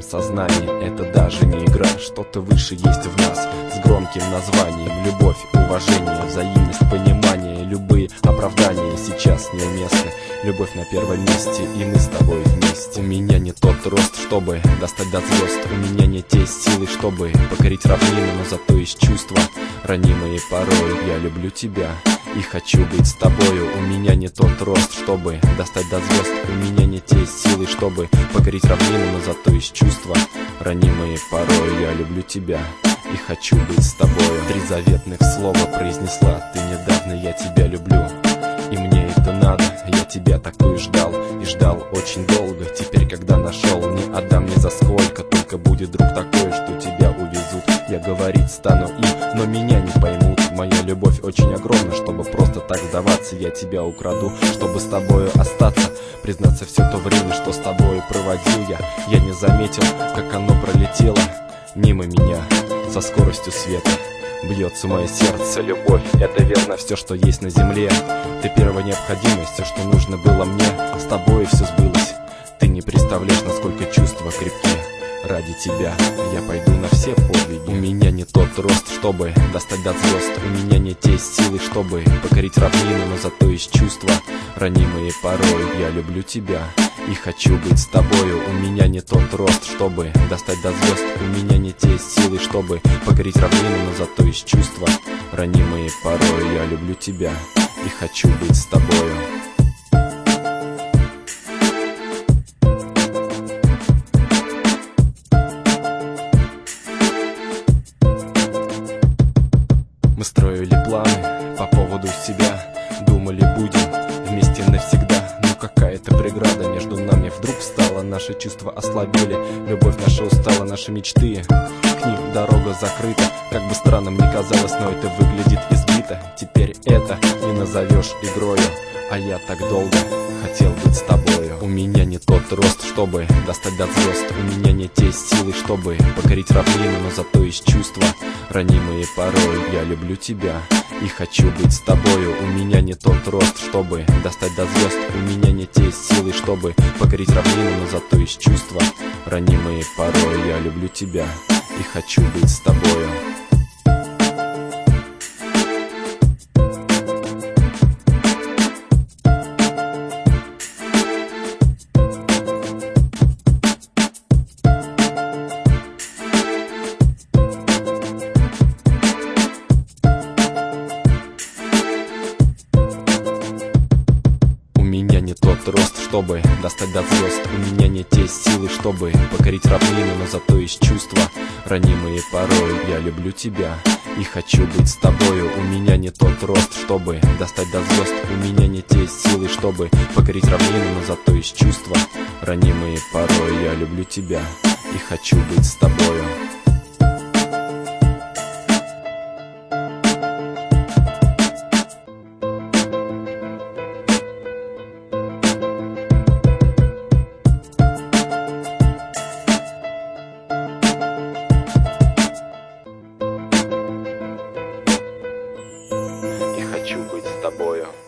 моем сознании. Это даже не игра, что-то выше есть в нас, с громким названием любовь, уважение, взаимность, понимание. Любые оправдания сейчас неуместны. Любовь на первом месте, и мы с тобой вместе. У меня не тот рост, чтобы достать до звезд. У меня не те силы, чтобы покорить равнину, но зато есть чувства, ранимые порой. Я люблю тебя и хочу быть с тобою. У меня не тот рост, чтобы достать до звезд. У меня не те силы, чтобы покорить равнину, но зато есть чувства, ранимые порой. Я люблю тебя и хочу быть с тобою. 3 заветных слова произнесла ты недавно: я тебя люблю, и мне это надо. Я тебя такую ждал, и ждал очень долго. Теперь, когда нашел, не отдам ни за сколько. Только будет друг такой, что тебя увезут. Я говорить стану но меня не поймут. Моя любовь очень огромна, чтобы просто так сдаваться. Я тебя украду, чтобы с тобою остаться. Признаться, все то время, что с тобою проводил я не заметил, как оно пролетело мимо меня со скоростью света. Бьется мое сердце, любовь, это верно все, что есть на земле. Ты первая необходимость, все, что нужно было мне. С тобой все сбылось. Ты не представляешь, насколько чувства крепки. Ради тебя я пойду на все подвиги. У меня не тот рост, чтобы достать до звезд. У меня не те силы, чтобы покорить равнину, но зато есть чувства, ранимые порой. Я люблю тебя и хочу быть с тобою. У меня не тот рост, чтобы достать до звезд. У меня не те силы, чтобы покорить равнину, но зато есть чувства, ранимые порой. Я люблю тебя и хочу быть с тобою. Мы строили планы по поводу себя, думали, будем вместе навсегда. Но какая-то преграда между нами вдруг встала. Наши чувства ослабели, любовь наша устала, наши мечты, к ним дорога закрыта. Как бы странным ни казалось, но это выглядит избито. Теперь это не назовешь игрою, а я так долго хотел быть с тобою. У меня не тот рост, чтобы достать до звезд. У меня не те силы, чтобы покорить равнину, но зато есть чувства, ранимые порой. Я люблю тебя и хочу быть с тобою. У меня не тот рост, чтобы достать до звезд. У меня не те силы, чтобы покорить равнину, но зато есть чувства, ранимые порой. Я люблю тебя и хочу быть с тобою. Не тот рост, чтобы достать до звезд. У меня не те силы, чтобы покорить равнину, но зато есть чувства, ранимые порой. Я люблю тебя и хочу быть с тобою. У меня не тот рост, чтобы достать до звезд. У меня не те силы, чтобы покорить равнину, но зато есть чувства, ранимые порой. Я люблю тебя и хочу быть с тобою. Хочу быть с тобою.